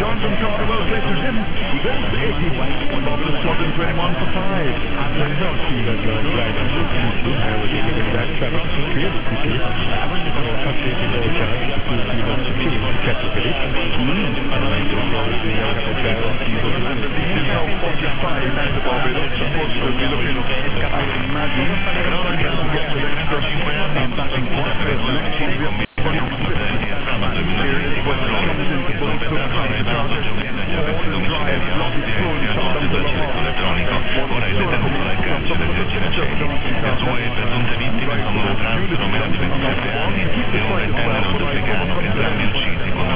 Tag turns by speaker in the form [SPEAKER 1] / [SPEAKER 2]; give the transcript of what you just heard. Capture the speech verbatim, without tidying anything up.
[SPEAKER 1] Johnson Carter well placed to him. He goes to eighty. Bottom slot in twenty-one for five. And the third field as well. Right. And this is that travel really quickly. Haven't you got a big chance to see people to kill him category? And I think the other driver of people and the now forty-five and the Barbados supposed to be looking I imagine in order to get to the next and batting one place next year.
[SPEAKER 2] Ora il tempo dal calcio del duemilasei, le sue presunte vittime sono trans Romeo di ventisette anni e un